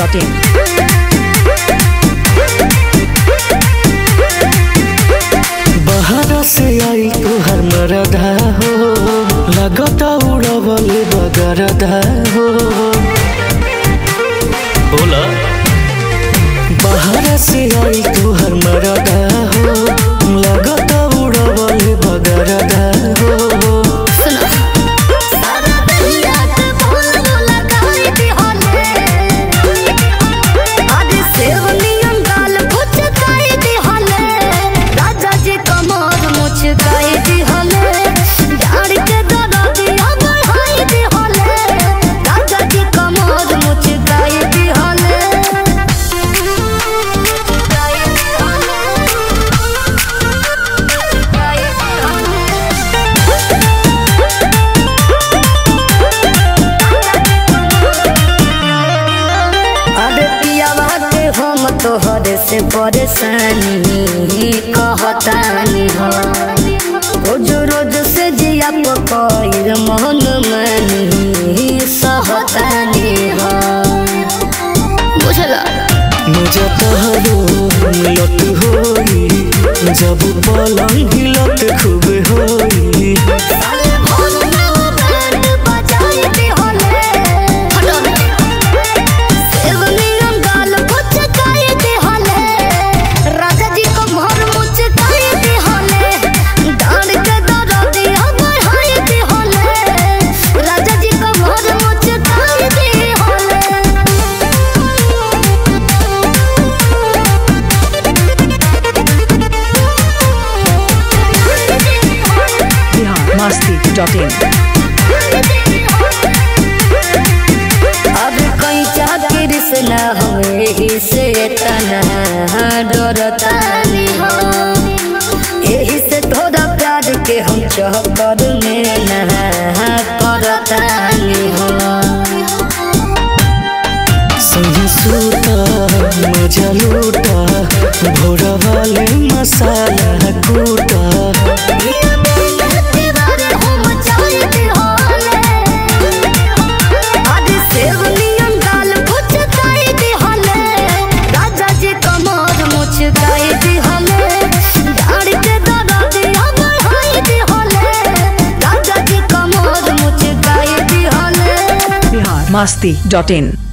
masti.in. बाहर से आई तुहर मरदा हो, लगता उड़वल बगरदा हो। बोला बाहर से आई तुहर मरदा हो, लगता उड़वल बगरदा हो। तोहर से परेशानी कहतानी हो, रोज रोज से जिया पकड़ मन मनी सहतानी हो। बुझला मुझे तहरो लत होई, जब पलंग हिलत खूब होई। masti.in. अब कहीं चाकिर से ना होए ही से तना डरतानी हो, यही से थोड़ा प्यार के हम चक्कर में ना करतानी हो। सही सूता मजा लूटा, भोरा वाले मसाला कूटा। masti.in.